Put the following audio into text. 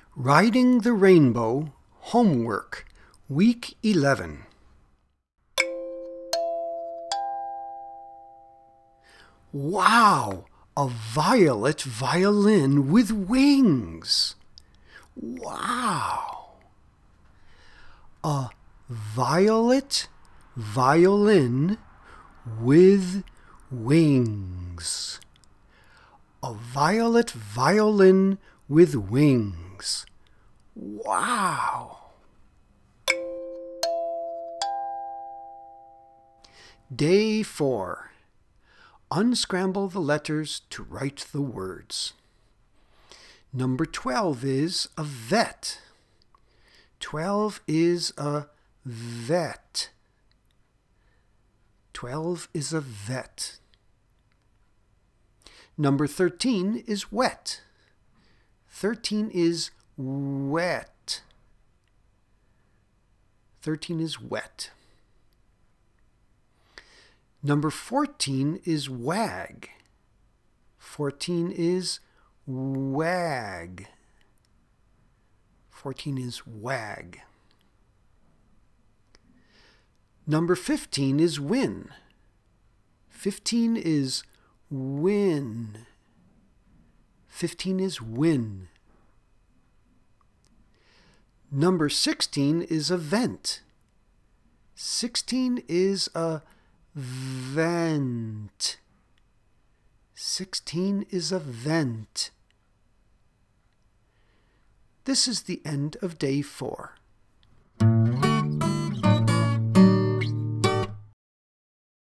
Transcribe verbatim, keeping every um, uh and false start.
Riding the Rainbow Homework, Week eleven. Wow! A violet violin with wings! Wow! A violet violin with wings. A violet violin with wings. Wow! Day four. Unscramble the letters to write the words. Number twelve is a vet. Twelve is a vet. Twelve is a vet. Number thirteen is wet. Thirteen is wet. Thirteen is wet. Number fourteen is wag. Fourteen is wag. Fourteen is wag. Number fifteen is win. Fifteen is win. Fifteen is win. Number sixteen is a vent. Sixteen is a vent. Sixteen is a vent. This is the end of day four.